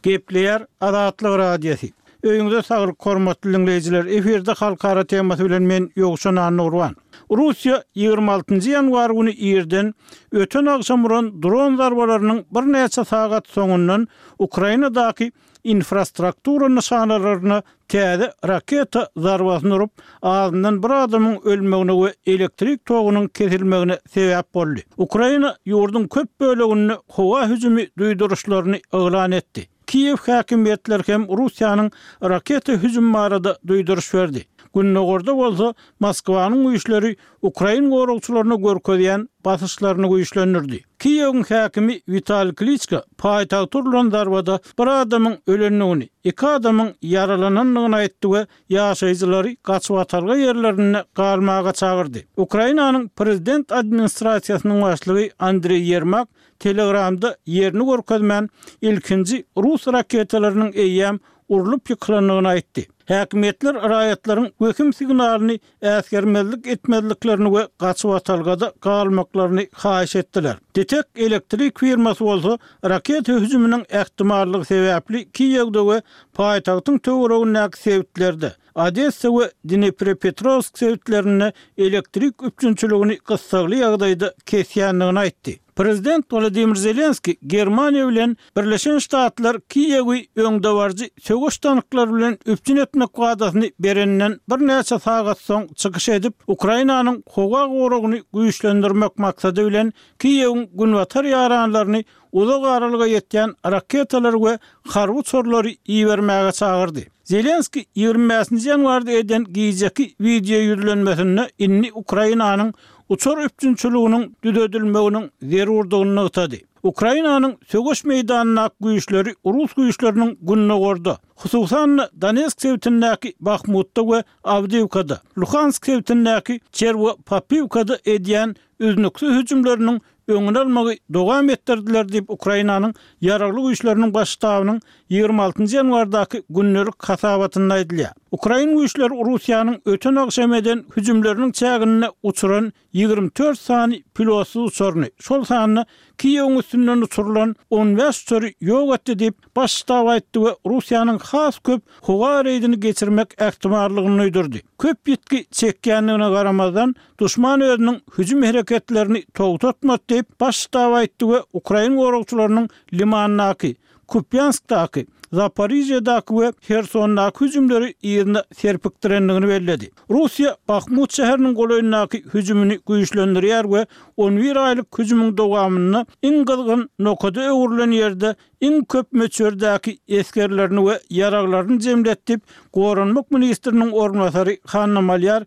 Gepleyer Azatlyk Radiosi. Öýüňizde saglyk hormatly dinleýijiler, eferde halkara temasy bilen men Ýogşan Nurwan. Russiýa 26 ýanwar güni ýerden öten agşam vuran dron zarbalarynyň bir näçe sagat soňundan Ukrainadaky infrastruktura nişanalaryna täze raketa zarbasyny urup, azyndan bir adamyň ölmegine we elektrik togunyň kesilmegine sebäp boldy. Ukraina ýurdun köp bölegini howa hüjümi duýduruşlaryny elan etdi. Kiyev häkimetleri hem Russiýanyň raketa hüjümlärinde duýduruş berdi. Günnogorda bolsa Moskwanyň güýçleri Ukraina gorugçylaryna görkezýän basyşlaryny güýçlendirdi. Kiyewiň häkimi Vitaliy Klitschko paýtagty urulan zarbada bir adamyň ölenligini, 2 adamyň yaralananlygyny aýtdy we ýaşaýjylary gaçyp atalga ýerlerine galmaga çagyrdy. Ukrainanyň prezident administrasiýasynyň başlygy Andrey Yermak Telegramda yerini görkezmän ilkinji Rus raketalarynyň eýýäm urulup ýyklanlygyny aýtdy. Häkimetler raýatlaryň gökim signalyny äsgermezlik etmezliklerini we gaçyp atalgada galmaklaryny haýyş etdiler. Detek elektrik firmasy bolsa raketa hüjüminiň ähtimallygy sebäpli Kiýewde we paýtagtyň töweregindäki sebäplerde Odessa we Dnipropetrovsk sebäplerini elektrik üçünçiligini gysgaly ýagdaýda kesýänligini aýtdy. Prezident Volodymyr Zelenski Germaniýa bilen Birleşen Ştatlar Kiýewi öňde barjy söwüş tanklary bilen üpçün etmek wadasyny berenden bir näçe sagat soň çykyş edip Ukrainanyň howa gorugyny güýçlendirmek maksady bilen Kiýewiň günwatar ýaranlaryny uzak aralyga ýetýän raketalar we harby çorlary iýermäge çagyrdy. Zelenski 25 ýanwarda eden giýjeki video ýürlenmesinde inni Ukrainanyň uçar üpçünçülüğünün düdedilmeginin zerurdygyny ýetdi. Ukrainanyň söwüş meýdanyna güýçleri Rus güýçleriniň günnogorda, hususan Donetsk sebätindäki Bakhmutda we Avdiivkada, Luhansk sebätindäki Chervopapivkada edýän üznüksiz hüjümleriniň öňüne almagy dowam etdirdiler diýip Ukrainanyň ýaragly güýçleriniň başştabynyň 26 ýanwardaky günnelik hasabatyny aýdylýar. Ukraina güýçleri Russiýanyň öten agşam eden hüjümleriniň çägine uçuran 24 sany pilotsuz uçurny, şol sanyny Kiýewiň üstünden uçurulan 15 uçury ýok etdi diýip başştab aýtdy we Russiýanyň has köp howa reýdini geçirmek ähtimallygyny öýdürdi. Köp ýetki çekýänligine garamazdan duşman özüniň hüjüm hereketlerini togtatmak diýip başştab aýtdy we Ukraina gorugçylarynyň Limannaky, Kupyanskdaky, Zaporizhiyadaky we Hersondaky hüjümleri ýerine serpikdirenligini bellädi. Russiýa Bakhmut şäheriniň golayyndaky hüjümini güýçlendirýär we 11 aýlyk hüjümüň dowamyny iň gylgyn nokada öwrülen ýerde iň köp möçberdaky eskerlerini we ýaraglaryny jemletip, Gorunmak ministriniň ornwasary Hanna Malyar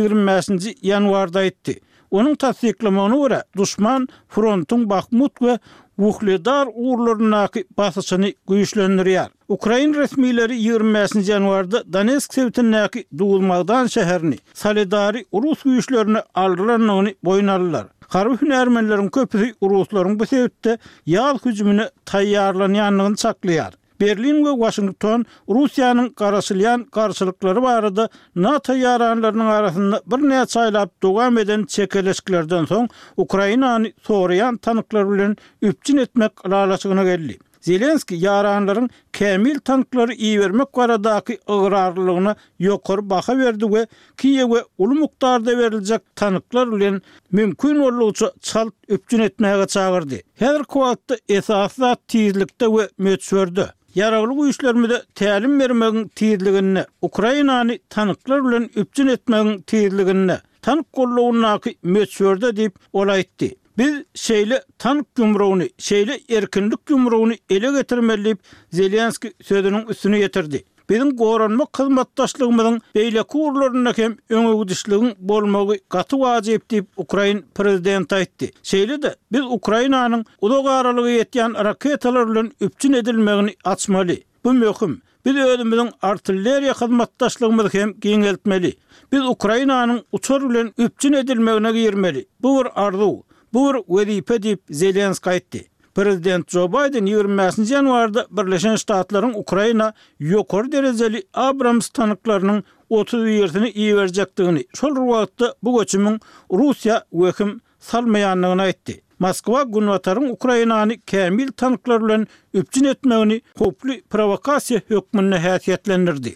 25 ýanwarda aýtdy. Onun tasdiklamagyna görä, duşman frontyň Bakhmut we Wuhledar uğurlarındaki basışını güýçlendirýär. Ukraina resmileri 25 ýanwarda Donetsk sebätindäki Dugulmagdan şäherini Solidary Rus güýçlerini aldyranyny boýun Harby hünärmenleriň köpüsi Ruslaryň bu sebäpde ýal hüjümine taýýarlanýanlygyny çaklaýar. Berlin we Washington Russiýanyň garaşylýan garşylyklary barada NATO ýaranlarynyň arasynda bir näçe aýlap dowam eden çekeleşiklerden soň Ukrainany soraýan tanyklar bilen üpçün etmek lalaçygyna geldi. Zelenski ýaranlaryň kämil tanklary iýermek baradaky ıgrarlygyna ýokary baha berdi we Kiýewe uly mukdarda beriljek tanyklar bilen mümkin bolýança çalt üpçün etmäge çagyrdy. Häzirki wagtda esasy tizlikde we möçberde ýaragly güýçlerimize tälim bermegiň tizligini, Ukrainany tanyklar bilen üpçün etmegiň tizligini, tank gollawynaky möçberde diýip olaýtdy. Biz şeýle tank gümrüğüni, şeýle erkinlik gümrüğüni ele getirmeli Zelenski sözüniň üstüne getirdi. Bizim goranmak hyzmatdaşlygymyzyň beýleki urlaryna hem öňügidişligiň bolmagy gaty wajyp diýip Ukraina prezidenti aýtdy. Şeýle-de biz Ukrainanyň uzak aralyga ýetýän raketalar bilen üpçün edilmegini açmaly. Bu möhüm. Biz özümiziň artilleriýa hyzmatdaşlygymyzy hem giňeltmeli. Biz Ukrainanyň uçar bilen üpçün edilmegine girmeli. Bu bir arzu. Bu bir wezipe diýip Zelenski aýtdy. Prezident Joe Biden 25 ýanwarda Birleşen Ştatlaryň Ukraina ýokary derejeli Abrams tanklarynyň 30-ýerini iýerjekdigini, şol wagtda bu göçümiň Russiýa weküm salmaýanlygyny aýtdy. Moskwa Gunwatarın Ukrainany kämil tanyklar bilen üpjün etmegini hoply provokasiýa hökmüne häsiýetlendirdi.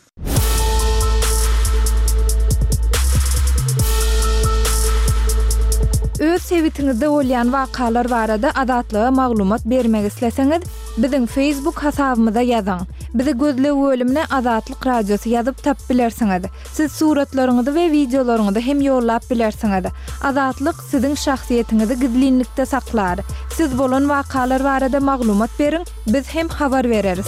Öz sevitiňizde bolýan wakalar barada adatlyga maglumat bermek isleseňiz, biziň Facebook hasabymyza ýazyň. Bizi gözlep bölümine Azatlyk Radiosu ýazyp tap bilersiňiz. Siz suratlaryňyzy we videolaryňyzy hem ýollap bilersiňiz. Azatlyk siziň şahsiýetinizi gizlinlikde saklar. Siz bolan wakalar barada maglumat beriň, biz hem habar bereriz.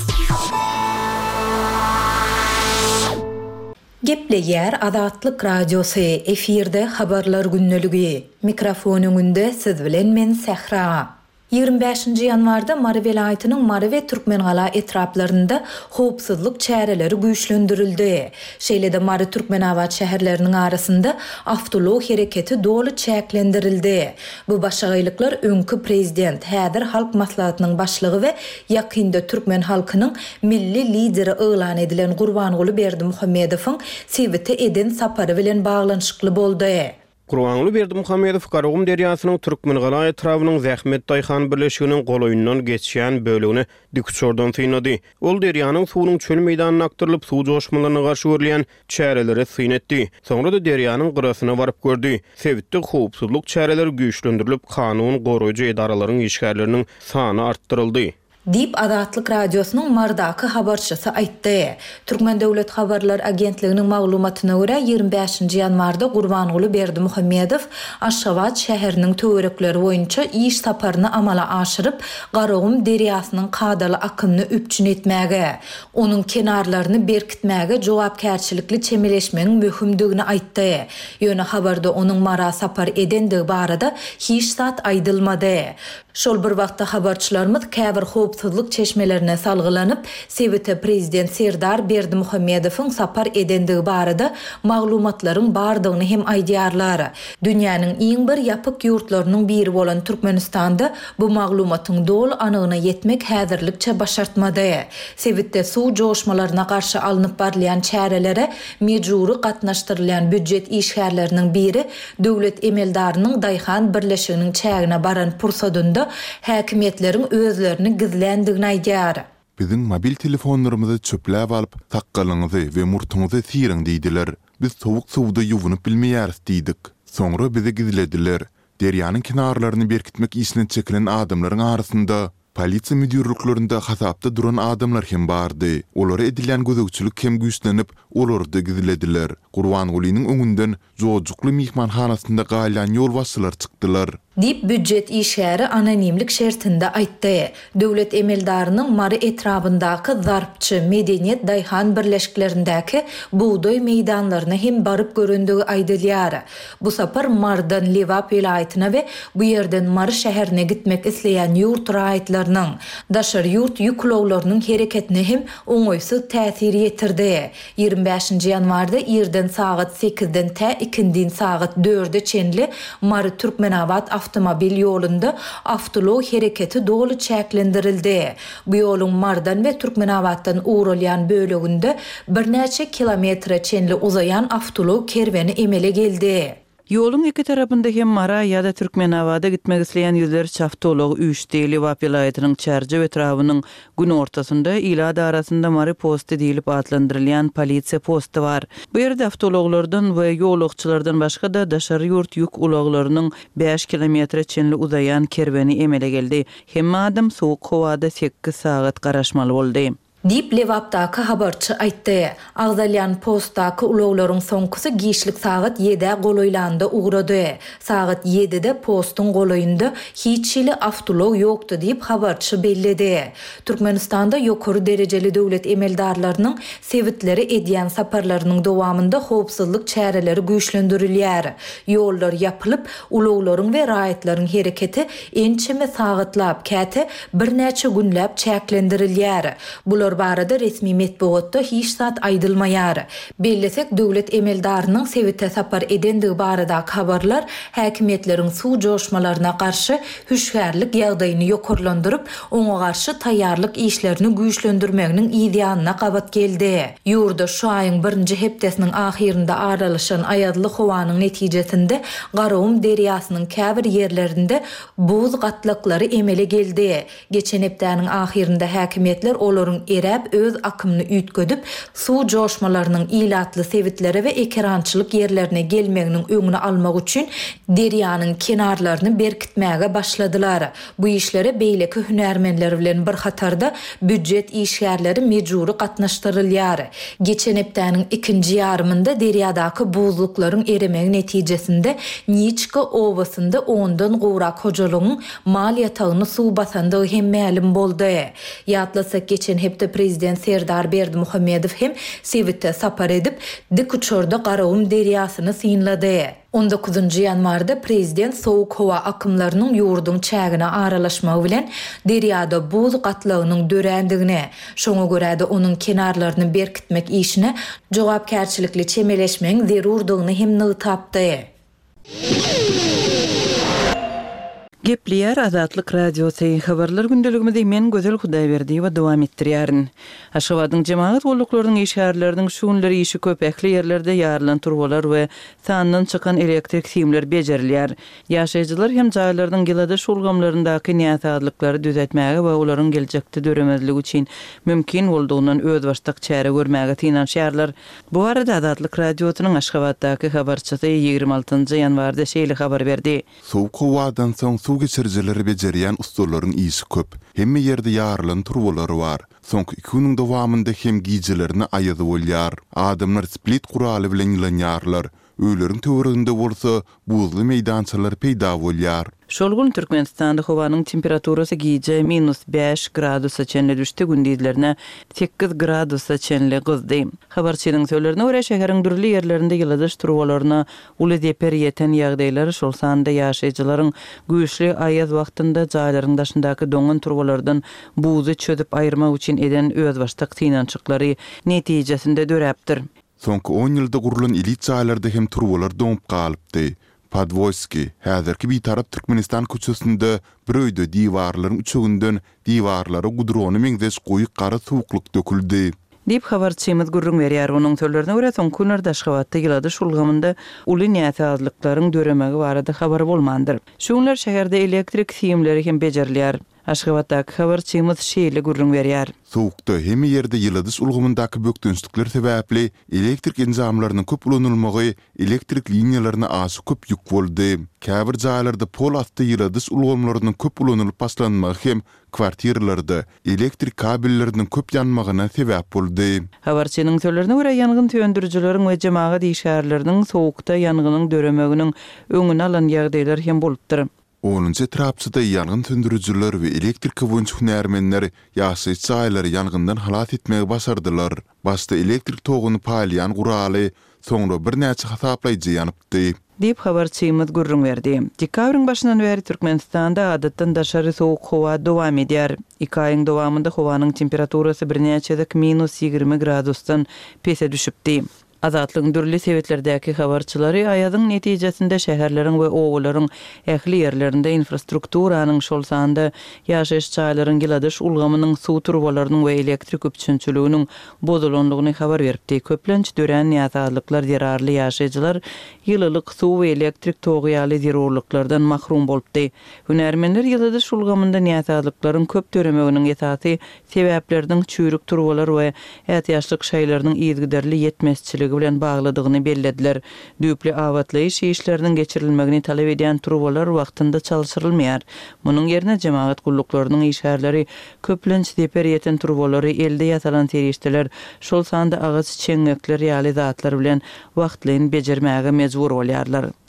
Gepleýär Azatlyk Radiosu efirde habarlar günneligi. Mikrofonuňynda siz bilen men Sehra. 25-nji ýanwarda Mary welaýatynyň Mary we Türkmenhala etraplarynda howpsuzlyk çäreleri güýçlendirildi. Şeýlede Mary Türkmenawat şäherleriniň arasynda awtolog hereketi dolu çäklendirildi. Bu başaýlyklar öňkü prezident, häzir halk maslahatynyň başlygy we ýakynda Türkmen halkynyň milli lideri elan edilen Gurbanguly Berdimuhammedowyň Sewite eden sapary bilen baglanyşykly boldy. Gurbanguly Berdimuhammedow Garagum derýasynyň Türkmenhala etrabynyň Zähmet Daýhan birleşiginiň goloýundan geçýän bölegini dikçordan synady. Ol derýanyň suwunyň çöl meýdanyna aktyrylyp suw joşmalaryna garşy görülýän çäreleri synetdi. Soňra da derýanyň gyrasyna baryp gördi. Sewitde howpsuzlyk çäreleri güýçlendirilip, kanun goraýjy edaralaryň işgärleriniň sany artdyryldy. Dip Azatlyk Radiosynyň Mardaky habarçysy aýtdy. Türkmen Döwlet Habarlar Agentliginiň maglumatyna görä 25-nji ýanwarda Gurbanguly Berdimuhammedow Aşgabat şäheriniň töwerekleri boýunça iş saparyny amala aşyryp, Garagum derýasynyň kadaly akymyny üpjün etmäge, onuň kenarlaryny berkitmäge jogapkärçilikli çemeleşmegiň möhümdigini aýtdy. Ýöne habarda onuň mara sapar edendigi barada hiç zat aýdylmady. Şol bir wagtda habarçylarymyz käbir howpsuzlyk çeşmelerine salgylanyp, Sewite prezident Serdar Berdimuhammedowyň sapar edendigi barada maglumatlaryň bardygyny hem aýdýarlar. Dünýäniň iň bir ýapyk ýurtlarynyň biri bolan Türkmenistanda bu maglumatyň dol anygyna ýetmek häzirlikçe başartmady. Sewitde suw joşmalaryna garşy alınıp barlayan çärelere mejburi gatnaşdyrylýan büdjet işgärleriniň biri döwlet emeldarynyň Daýhan birleşiginiň çägine baran pursatynda häkimetleriň özlerini gizlendigini aýdýar. Biziň mobil telefonlarymyzy çöpläp alyp, takgalyňyzy we murtuňyzy siriň diýdiler. Biz sowuk suwda ýuwunyp bilmeýäris diýdik. Soňra bizi gizlediler. Derýanyň kenarlaryny berkitmek işine çekilen adamlaryň arasynda polisiýa müdürlüklerinde hasapda duran adamlar hem bardy. Olara edilen gözükçülük hem güýçlenip, olary da gizlediler. Gurbangulynyň öňünden jojukly mihmanhanasynda gaýlan ýol başçylar çykdylar. Dip büdjet işgäri anonimlik şertinde aýtdy. Döwlet emeldarynyň Mary etrapyndaky zarpçy medeniýet Daýhan birleşiklerindäki buğdoy meýdanlaryna hem baryp görendigi aýdylýar. Bu sapar Mardan Lewap welaýatyna we bu ýerden Mary şäherine gitmek isleýän ýurt raýatlarynyň, daşar ýurt ýüklowlarynyň hereketine hem oňoýsuz täsir ýetirdi. 25-nji ýanwarda ýerden saat 8-den tä 2-den saat 4-de çenli Mary Türkmenawat avtomobil ýolunda awtolog hereketi dolu çäklendirildi. Bu ýoluň Mardan we Türkmenawatdan uğralyan böleginde bir näçe kilometre çenli uzayan awtolog kerweni emele geldi. Ýoluň iki tarapynda hem Mara ýa-da Türkmenawada gitmek isleýän ýüzlerçe awtolog üýçdi. Lewap welaýatynyň çärje etrabynyň gün ortasynda ila arasynda Mary posty diýilip adlandyrylýan polisiýa posty bar. Bu ýerde awtologlardan we ýolagçylardan başga da daşary ýurt ýük ulaglarynyň 5 kilometre çenli uzayan kerweni emele geldi. Hemme adam sowuk howada 8 saat garaşmaly boldy. Dip Lewapdaky habarçy aýtdy. Agzalyan postdaky ulaglaryň soňkysy giýişlik saat 7-de goloýlanda ugrady. Saat 7-de postyň goloýunda hiç şili awtolog ýokdy diýip habarçy belledi. Türkmenistanda ýokary derejeli döwlet emeldarlarynyň sewitleri edýän saparlarynyň dowamında howpsuzlyk çäreleri güýçlendirilýär. Ýollar ýapylyp, ulaglaryň we raýatlaryň hereketi ençeme sagatlap käte bir näçe günläp çäklendirilýär. Bular Şol barada resmi metbuatda hiç zat aydılmayar. Bellesek döwlet emeldarynyň Sewitde sapar edenligi barada habarlar häkimetlerin suw joşmalaryna karşı hüşgärlik ýagdaýyny ýokurlandyryp, oňa karşı taýýarlyk işlerini güýçlendirmeginiň ideýanyna gabat geldi. Ýurda şu aýyň 1-nji hepdesiniň ahirinde aralaşan aýadly howanyň netijesinde Garawum deriýasynyň käbir ýerlerinde buz gatlaklary emele geldi. Geçen hepdäniň ahirinde häkimetler olaryň eräp öz akymyny üýtgedip, suw joşmalarynyň ilatly sevitlere we ekrançylyk ýerlerine gelmeginiň öňüni almak üçin deriýanyň kenarlaryny berkitmäge başladylar. Bu işlere beýleki hünärmenler bilen bir hatarda büdjet işgärleri mejburi gatnaşdyrylýar. Geçen hepdäniň ikinji ýarymynda deriýadaky buzluklaryň eremegi netijesinde Niçka owasynda 10dan gowrak hojalygyň mal ýatagyny suw basandygy hem ma'lum boldy. Ýatlasak geçen hepde prezident Serdar Berdimuhammedow hem Sewitde sapar edip dik uçorda Garawum deriýasyny synlady. 19 ýanwarda prezident sowuk howa akymlarynyň ýurduň çägine aralaşmagy bilen deriýada buz gatlagynyň dörendigine, şoňa görä-de onuň kenarlaryny berkitmek işine jogapkärçilikli çemeleşmeň zerurdygyny hem nygy tapdy. Gepliýär Azatlyk radiosyň habarlar gündeligimizde men Gözel Hudaýberdi we dowam etdirýärin. Aşgabatyň jemaat golluklarının işgärleriniň şuňlary işi köpekli ýerlerde ýarlan turwalar we sandan çykan elektrik simler bejerilýär. Ýaşaýjylar hem jaýlaryň gilada şulgamlaryndaky näsatlyklary düzeltmäge we olaryň geljekde döremezligi üçin mümkin boldugyny öz başlyk çäre görmäge tynanşýarlar. Bu arada Azatlyk radiosynyň Aşgabatdaky habarçysy 26 ýanwarda şeýle habar berdi. Sowuk howadan soň suw geçirjileri bejerýän ustalaryň işi köp. Hemme ýerde ýarlan turwalary bar. Soňky 2 güniň dowamynda hem gijilerini aýady bolýar. Adamlar split guraly bilen ýylanýarlar. Öýleriň töwereginde bolsa buzly meýdançalar peýda bolýar. Şol gün Türkmenistanda howanyň temperaturasy gije -5 gradusa çenli düşdi, gündizlerine 8 gradusa çenli gyzdy. Habarçynyň söýlerine görä şäheriň durly ýerlerinde ýyladaş turwalaryna uly deper ýeten ýagdaýlar şol sanda ýaşaýjylaryň güýçli aýaz wagtynda jaýlaryň daşyndaky doňun turwalardan buzy çödüp aýyrmak üçin eden öz başlyk tynançyklary netijesinde döräpdir. Soňky 10 ýylda gurulan elit jaýlarda hem turwalar doňup galypdy. Podvoyski, häzirki bir tarap Türkmenistan köçesinde bir öýde diwarlaryň üçünden diwarlara gudrony meňzeş goýy gara suwukluk döküldi. Dip habarçymyz gurrun berýär. Onuň söýlerine görä soňky günlerde Aşgabatda ýylady şulgamynda uly näsatlyklaryň döremegi barada habar bolmandyr. Şu günler şäherde elektrik simleri hem bejerilýär. Aşgabatdaky habarçymyz şeýle gurrun berýär. Sowukda hemme ýerde ýylady ulgamyndaky bökdünçlikler sebäpli elektrik enzamlarynyň köp ulanylmagy elektrik liniýalaryna aşy köp ýük boldy. Käbir jaýlarda pol asty ýylady ulgamlarynyň köp ulanylyp başlanmagy hem kwartiralarda elektrik kabelleriniň köp ýanmagyna sebäp boldy. Habarçynyň söýlerine görä ýangyn töndürjüleriň we jemaat işgärleriniň sowukda ýanganyň döremeginiň öňüni alan ýagdaýlar hem bolupdyr. 10-njy etrapçyda ýangyn söndürüjüler we elektrik kowunç hünärmenler ýaşaýjy jaýlary ýangyndan halat etmegi başardylar. Başda elektrik toguny paýlayan guraly, soňra bir näçe hasaplaýjy ýanypdy. Dip habarçymyz gurrun berdi. Dekabriň başyndan beri Türkmenistanda adatdan daşary sowuk howa dowam edýär. 2 aýyň dowamynda howanyň temperaturasy bir näçedik -20 gradusdan pese düşüpdi. Azatlygyň dürli sebetlerdäki habarçylary aýadyň netijesinde şäherleriň we owlaryň ähli ýerlerinde infrastrukturanyň şol sanda ýaşaýyş jaýlaryň giladaş ulgamynyň suw turwalarynyň we elektrik üpçünçüliginiň bozulanlygyny habar beripdi. Köplenç dören ýatalyklar ýararly ýaşaýjylar ýylylyk suw we elektrik togy zerurluklardan mahrum bolupdy. Hünärmenler ýyladaş ulgamynda ýatalyklaryň köp döremeginiň ýetaty sebäpleriniň çüýrük turwalar we ätýaşlyk şaýlarynyň ýetgiderli ýetmezçiligi bilen bagladygyny bellediler. Düýpli awatlaýyş işleriniň geçirilmegini talap edýän turwalar wagtynda çalşyrylmaýar. Munyň ýerine jemaat gulluklarının işgärleri köplenç deper ýeten turwalary elde ýatalan terişdeler şol sanda agaç çeňekler ýaly zatlar bilen wagtlaryň bejermäge mejbur bolýarlar.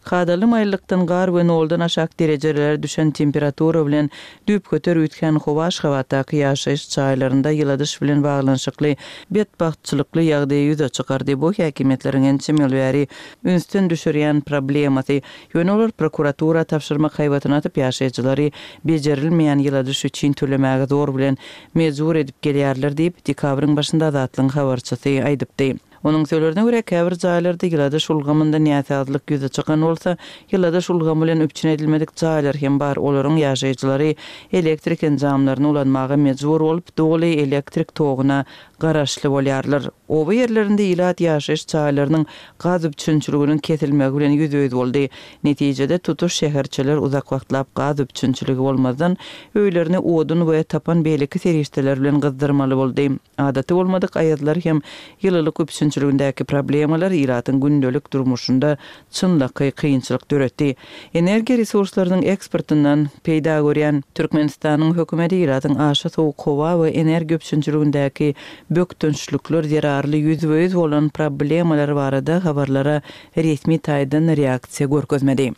Kadaly maýlykdan gar we noldan aşak derejelere düşen temperatura bilen düp köter ütken howaş hawataky ýaşaýyş çaýlarynda ýyladyş bilen baglanşykly betbahtçylykly ýagdaý ýüze çykardy. Bu häkimetleriň çemilbäri ünstin düşürýän problematy. Ýöneler prokuratura tapşyrmak haýbatyna atyp ýaşaýjylary bejerilmeýän ýyladyş üçin tölemäge zor bilen mejbur edip gelýärler diýip dekabryň başynda zatlyň habarçysy aýdypdy. Onun sözlerine göre käbir jaýlarda ýyladyş ulgamynda näsazlyk ýüze çykan bolsa, ýyladyş ulgamy bilen üpçün edilmedik jaýlar hem bar. Olaryň ýaşaýjylary elektrik enjamlaryny ulanmaga mejbur bolup, doly elektrik toguna garaşly bolýarlar. Oba ýerlerinde ýylat ýaşaýyş jaýlarynyň gaz üpçünçiliginiň kesilmegi bilen ýüzüýüz boldy. Netijede tutuş şäherçiler uzak wagtlap gaz üpçünçiligi bolmazdan öýlerini odun we tapan beýleki serişdeler bilen gyzdyrmaly boldy. Adaty bolmadyk aýatlar hem ýylylyk üpçünçiligindäki problemalar ýylatyň gündelik durmuşynda çynlaky kynçylyk döretdi. Energiýa resurslarynyň eksportyndan peýda görýän Türkmenistanyň hökümeti ýylatyň aşy sowuk howa we energiýa üpçünçiligindäki böktünçlükler zararly ýüzüýüz bolan problemalar barada habarlara resmi taýdan reaksiýa görkezmedi.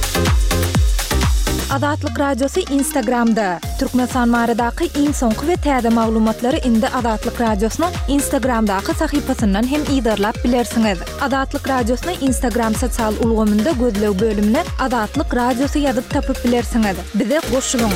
Adatlyk radiosu Instagramda. Türkmenistan maradaky iň soňky we täze maglumatlary indi Adatlyk radiosynyň Instagramdaky sahypasyndan hem ýydarlap bilersiňiz. Adatlyk radiosyny Instagram sosial ulgamynda gözleg bölümine Adatlyk radiosu ýazyp tapyp bilersiňiz. Bize goşulyň.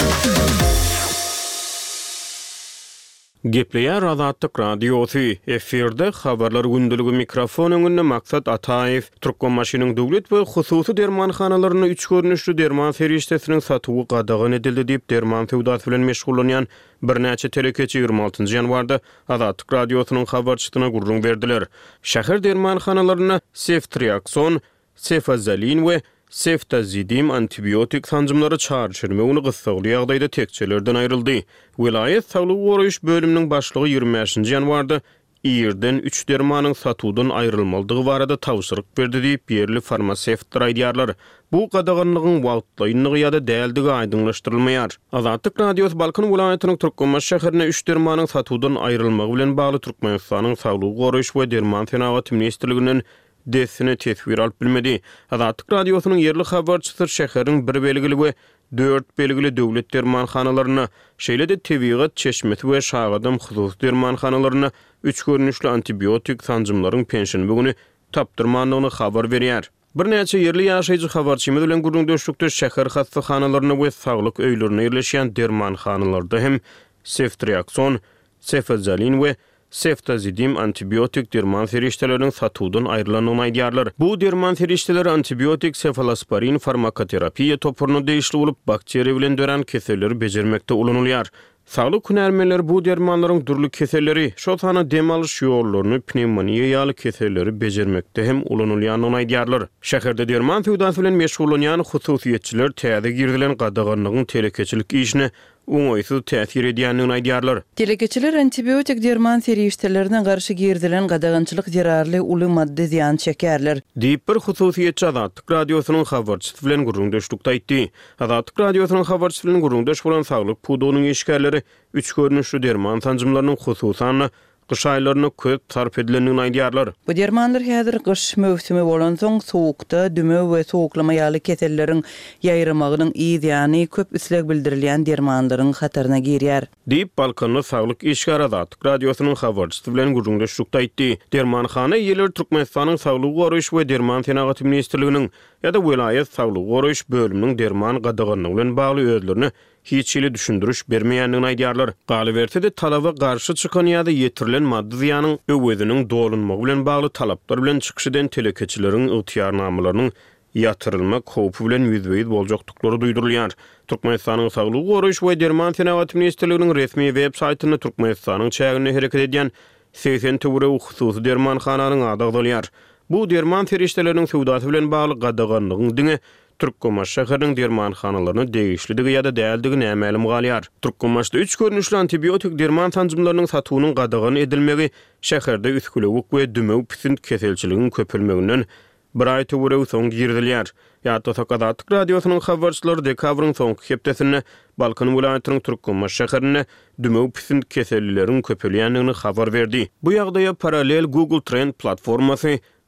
Gepleýär Adatlyk radiosu. Eferde habarlar gündüligi mikrofon öňünde Maksat Ataýew Türkmenmaşynyň döwlet we hususy dermanhanalaryna 3 görnüşli derman feriştesiniň satywy gadagan edildi diýip derman fewdasy bilen meşgullanýan birnäçe telekeçi 26-njy ýanwarda Adatlyk radiosynyň habarçysyna gurrun berdiler. Şäher dermanhanalaryna Ceftriaxon, Cefazolin we Ceftazidim antibiotik sanjymlary çağrışyrmegini gysgaly ýagdaýda tekçelerden aýryldy. Vilayet Saglyk goraýyş bölüminiň başlygy 25-nji ýanwarda ýerden 3 dermanyň satuwdan aýrylmalydygy barada tawşyryk berdi diýip ýerli farmasewtlar aýdýarlar. Bu gadaganlygyň wagtlaýynlygy ýa-da däldigi aýdynlaşdyrylmaýar. Adatlyk radiosy Balkan vilayatynyň Türkmenmaş şäherine 3 dermanyň satuwdan aýrylmagy bilen bagly Türkmenistanyň Saglyk goraýyş we derman tenawaty ministrliginiň desine tesvir alıp bilmedi. Adatlyk radiosynyň ýerli habarçysy şäheriň bir belgili we 4 belgili döwlet dermanhanalaryna, şeýle-de Tebigat, Çeşmeti we Şagadam hususy dermanhanalaryna 3 görnüşli antibiotik sanjymlaryň pensiýonlygyny tapdyrmanlygyny habar berýär. Bir näçe ýerli ýaşaýjy habarçymyz bilen gurrundaşlykda şäher hastaxanalaryna we saglyk öýlerine ýerleşýän dermanhanalarda hem Ceftriaxon, Cefazolin we Ceftazidim antibiotik derman feriştelerinin satywdan aýrylanyny aýdýarlar. Bu derman ferişteleri antibiotik sefalosporin farmakoterapiýa topuruny değişli bolup bakteriýa bilen dören keselleri bejermekde ulanylýar. Saglyk hünärmenler bu dermanlaryň durly keselleri, şo sana dem alyş ýollaryny, pneumoniýa ýaly keselleri bejermekde hem ulanylýanyny aýdýarlar. Şäherde derman fewdasy bilen meşgullanýan hususiýetçiler täze girdilen gadaganlygyň telekeçilik işine oňaýsyz täsir edýänini aýdýarlar. Telekeçiler antibiotik derman feriştelerine garşy girdilen gadagançylyk zararly uly madde ziýan çekärler. Diýip bir hususiýetçi Adatlyk radiosynyň habarçysy bilen gurrundaşlykda aýtdy. Adatlyk radiosynyň habarçysy bilen gurrundaş bolan Saglyk pudunyň işgärleri 3 görnüşli derman sanjymlarynyň hususany gyş aýlaryna köp sarf edilenini aýdýarlar. Bu dermanlar häzir gyş mövsümi bolan soň sowukda düme we sowuklama ýaly keselleriň ýaýramagynyň ýa-ni köp isleg bildirilýän dermanlaryň hataryna girýär. Diýip Balkanly Saglyk işgär Adatlyk radiosynyň habarçysy bilen gurrundaşlykda aýtdy. Dermanhana ýeler Türkmenistanyň Saglyk goraýyş we derman tenawaty ministrliginiň ýa-da Vilayet Saglyk goraýyş bölüminiň derman gadaganlygy bilen bagly özlerini hiç ile düşündürüş bermeýändigini aýdýarlar. Galybertede talaba garşy çykan ýa-da ýetirilen madde ziýanyň öwediniň dolunmagy bilen bagly talaplar bilen çykyşydan telekeçileriň ýetýärnamalarynyň ýatyrylmak howpy bilen ýüzbeýiz boljakdyklary duýdurulýar. Türkmenistanyň Saglyk goraýyş we derman tenawaty ministrliginiň resmi web saýtyna Türkmenistanyň çägine hereket edýän 80 töwre hususy dermanhananyň ady agdalýar. Bu derman ferişteleriniň fewdasy bilen bagly gadaganlygyň diňe Türkmenmaş şäheriniň dermanhanalaryny değişlidigi ýa-da däldigi nämälim galýar. Türkmenmaşda 3 görnüşli antibiotik derman sanjymlarynyň satywynyň gadagan edilmegi şäherde üskülewik we dümew pisint keselçiligiň köpelmeginden bir aý töwre soň girdilýär. Ýa-da Adatlyk radiosynyň habarçylary dekabryň soňky hepdesinde Balkan vilayatynyň Türkmenmaş şäherine dümew pisint kesellileriň köpelýändigini habar berdi. Bu ýagdaýa paralel Google Trend platformasy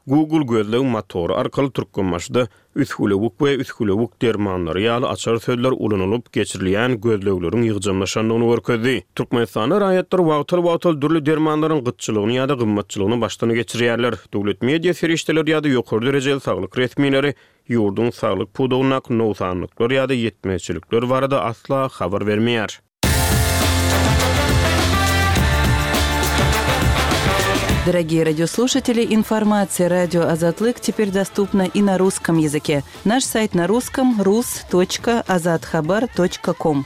Google gözlew motory arkaly türkmenmaşdy. Üskülewik we üskülewik dermanlary ýaly açar sözler ulanylyp geçirilýän gözlewleriň ýygjamlaşandygyny görkezdi. Türkmenistanda raýatlar wagtal dürli dermanlaryň gytçylygyny ýa-da gymmatçylygyny başdan geçirýärler. Döwlet media ferişteleri ýa-da ýokary derejeli saglyk resmileri ýurdun saglyk pudawyna nowsanlyklar ýa-da ýetmeçilikler barada asla habar bermeýär. Дорогие радиослушатели, информация «Радио Азатлык» теперь доступна и на русском языке. Наш сайт на русском rus.azadkhabar.com.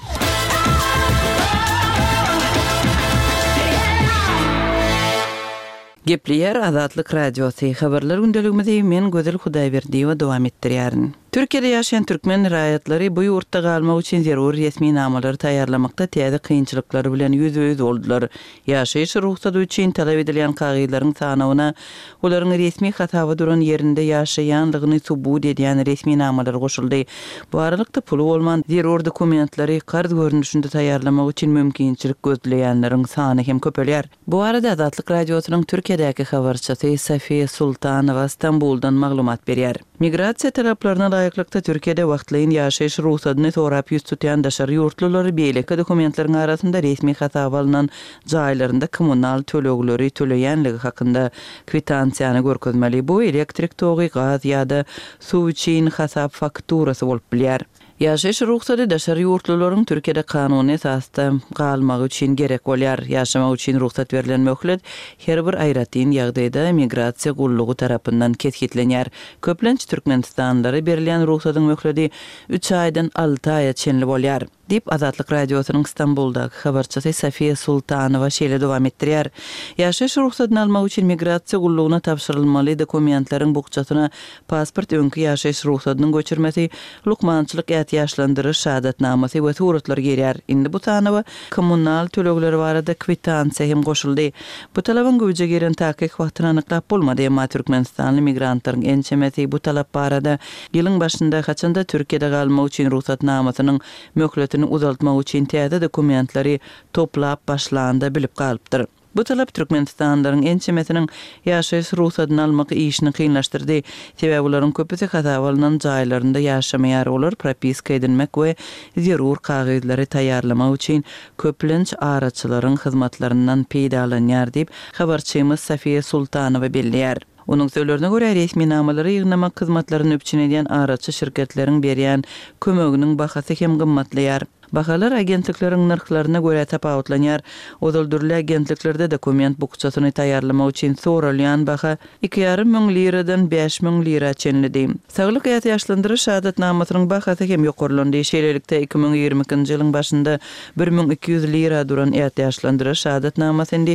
Gepleyer Azatlyk Radiosy. Habarlar gündeligimizde men Gözel Hudaýberdiýewa dowam etdirýärin. Türkiýede ýaşaýan türkmen raýatlary bu ýurtda galmak üçin zerur resmi namalary taýýarlamakda täze kynçylyklary bilen ýüz-ýüz boldular. Ýaşaýyş ruhsaty üçin talap edilen kagylaryň sanawyna olaryň resmi hatawy duran ýerinde ýaşaýanlygyny subut edýän resmi namalar goşuldy. Bu aralykda puly bolman zerur dokumentlary karz görnüşinde taýýarlamak üçin mümkinçilik gözleýänleriň sany hem köpelýär. Bu arada Azatlyk Radiosynyň Türkiýedäki habarçysy Safiýe Sultanowa Istanbuldan maglumat berýär. Migrasiýa talaplaryna laýyklykda Türkiýede wagtlaýyn ýaşaýyş ruhsatyny sorap ýüz tutýan daşary ýurtlulary beýleki dokumentlaryň arasynda resmi hata balynan jaýlarynda kommunal tölegleri töleýänligi hakynda kwitansiýany görkezmeli. Bu elektrik togy, gaz ýa-da suw üçin hasap fakturasy bolup bilýär. Ýaşaýyş ruhsaty daşary ýurtlularyň Türkiýede kanuny esasda galmagy üçin gerek bolýar. Ýaşamak üçin ruhsat berilen möhlet her bir aýratyn ýagdaýda migrasiýa gullugy tarapyndan kesgitlenýär. Köplenç türkmenistanlary berilen ruhsatyň möhleti 3 aýdan 6 aýa çenli bolýar. Dip Azatlyk Radiosynyň Istanbuldaky habarçysy Safiýe Sultanowa şeýle dowam etdirýär. Ýaşaýyş ruhsatyny almak üçin migrasiýa gullugyna tapşyrylmaly dokumentlaryň bukçasyna pasport öňki ýaşaýyş ruhsatynyň göçürmesi, lukmançylyk ýaşlandyryş şahadatnamasy we suratlar gerýär. Indi bu tanawa kommunal tölegleri barada kwitansiýa hem goşuldy. Bu talabyň göwje geren takyk wagtyny anyklap bolmady, emma türkmenistanly migrantlaryň ençemesi bu talap barada ýylyň başynda haçanda Türkiýede galmak üçin ruhsatnamasynyň möhletini uzaltmak üçin täze dokumentlary toplap başlanda bilip galypdyr. Bu talap Türkmenistanlaryň ençemesiniň ýaşaýyş ruhsatyny almak işini kynlaşdyrdy. Sebäbi olaryň köpüsi hata balynan jaýlarynda ýaşamaýar bolar, propiska edilmek we zerur kagyzlary taýýarlamak üçin köplenç araçylaryň hyzmatlaryndan peýdalanýar diýip habarçymyz Safiýe Sultanowa bildirýär. Onun sözlerine göre resmi namalary ýygnamak hyzmatlaryny öpçün edýän araçy şirketleriň berýän kömeginiň bahasy hem gymmatlyar. Bahalar agentlikleriň narhlaryna göre tapawutlanýar. Oduldurly agentliklerde dokument bukçasyny taýýarlamak üçin soralýan baha 2,5 müň liradan 5 müň lira çenlidi. Saglyk ýa-da ýaşlandyryş şahadatnamasynyň bahasy hem ýokarlandy. Şeýlelikde 2020-nji ýylyň başynda 1200 lira duran ýa-da ýaşlandyryş şahadatnamasyny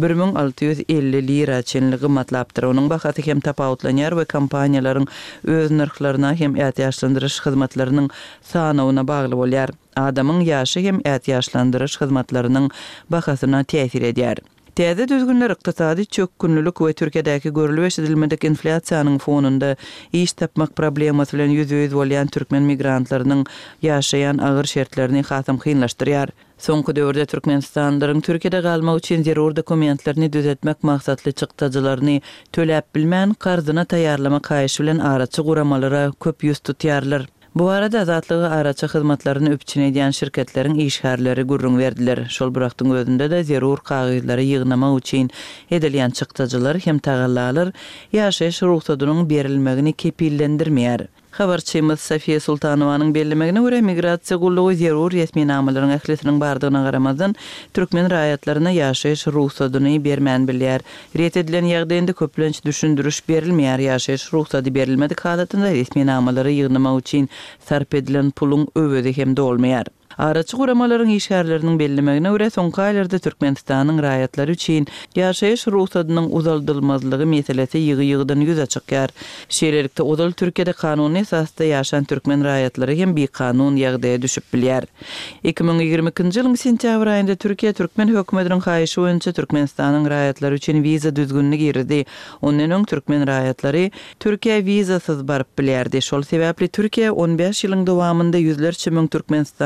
1650 lira çenli gymmatlapdyr. Onuň bahasy hem tapawutlanýar we kompaniýalaryň öz narhlaryna hem ýa-da ýaşlandyryş hyzmatlarynyň sanawyna bagly bolýar. Adamyň ýaşy hem ýaşlandyryş hyzmatlarynyň bahasyna täsir edýär. Täze düzgünler ykdysady çökkünlülük we Türkiýedäki görülip eşidilmedik inflasiýanyň fonunda iş tapmak problemasy bilen ýüz-ýüz bolýan türkmen migrantlarynyň ýaşaýan agyr şertlerini hasam kynlaşdyrýar. Soňky döwürde türkmenistanlaryň Türkiýede galmak üçin zerur dokumentlaryny düzeltmek maksatly çykdyjylaryny töläp bilmän karzyna taýýarlamak haýyşy bilen araçy guramalara köp ýüz tutýarlar. Bu arada azatlygy araçy hyzmatlaryny öpçün edýän şirketleriň işgärleri gurrun berdiler. Şol birakdyň özünde de zerur kagyzlary ýygnamak üçin edilýän çykdyjylar hem tagallalar ýaşaýyş ruhsatynyň berilmegini kepillendirmeýär. Habarçymyz Safiýe Sultanowanyň bellemegine görä migrasiýa gullugy zerur resmi namalaryň ählisiniň bardygyna garamazdan türkmen raýatlaryna ýaşaýyş ruhsatyny bermän bilýär. Ret edilen ýagdaýynda köplenç düşündürüş berilmeýär. Ýaşaýyş ruhsaty berilmedik halatynda resmi namalary ýygnamak üçin sarp edilen puluň öwedi hem de bolmaýar. Araçy guramalaryň işgärleriniň bellemegine görä soňky aýlarda Türkmenistanyň raýatlary üçin ýaşaýyş ruhsatynyň uzaldylmazlygy meselesi ýygy-ýygydan ýüze çykýar. Şeýlelikde odal Türkiýede kanuny esasda ýaşaýan türkmen raýatlary hem bir kanun ýagdaýa düşüp bilýär. 2022-nji ýylyň sentýabr aýynda Türkiýe türkmen hökümetiniň haýyşy boýunça Türkmenistanyň raýatlary üçin wiza düzgünligi girdi. Ondan öň türkmen raýatlary Türkiýe wizasyz baryp bilýärdi. Şol sebäpli Türkiýe 15 ýylyň dowamında ýüzlerçe müň türkmenistanlylar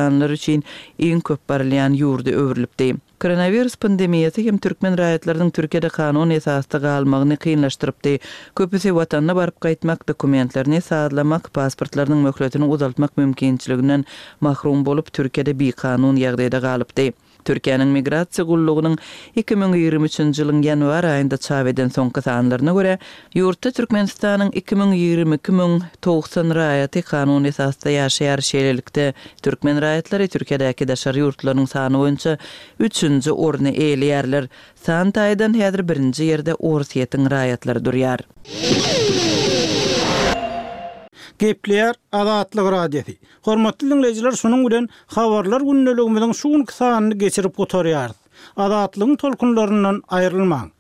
üçin iň köp barlayan ýurdy öwrilipdi. Koronavirus pandemiyasy hem türkmen raýatlarynyň Türkiýede kanun esasda galmagyny kynlaşdyrypdy. Köpüsi watanyna baryp gaýtmak, dokumentlerini sağlamak, pasportlarynyň möhletini uzaltmak mümkinçiliginden mahrum bolup Türkiýede bir kanun ýagdaýda galypdy. Türkiýanyň migrasiýa gullugynyň 2023-nji ýylyň ýanwar aýynda çap eden soňky sanlaryna görä, ýurtda Türkmenistanyň 2020-2090 raýaty kanun esasda ýaşaýar şeýlelikde türkmen raýatlary Türkiýedäki daşary ýurtlarynyň sany boýunça 3-nji orny eýleýärler. San taýdan häzir 1-nji ýerde Orsiýetiň raýatlary durýar. Gepler Azatlyk radiosi. Hormatly dinleyijiler, şonuň bilen habarlar günneligimiziň şu günki sanyny geçirip gotarýarys. Azatlygyň tolkunlaryndan aýrylmaň.